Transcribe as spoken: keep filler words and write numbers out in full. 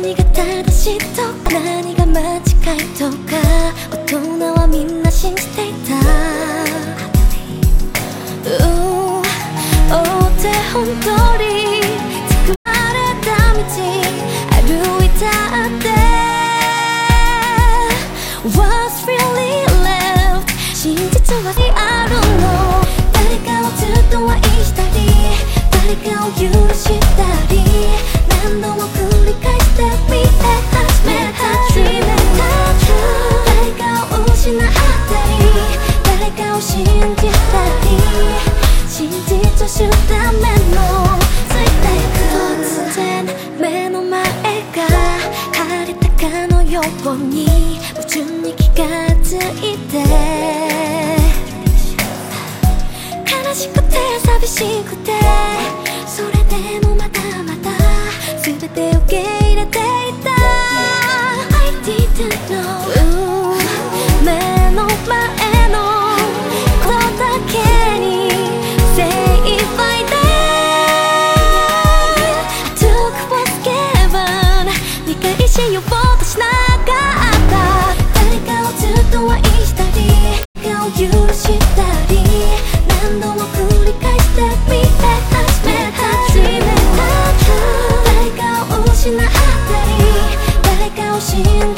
何が正しいとか何が間違いとか大人はみんな信じていた。追って本当に作られた道歩いたって What's really left 真実はあるの。誰かをずっと愛したり誰かを許したり何度も繰り返してみて始めた Dream and true 誰かを失ったり誰かを信じたり真実を知るためのついていく。突然目の前が晴れたかのように夢中に気がついて悲しくて寂しくてそれでもまだまだ全て受け入れていた。I didn't know 目の前のことだけに精一杯で I took what's given 見返しようとしなかった。誰かをずっと愛したり誰かを許したり何度も繰り返してみて始めた Dream and true 誰かを失ったり誰かを信じ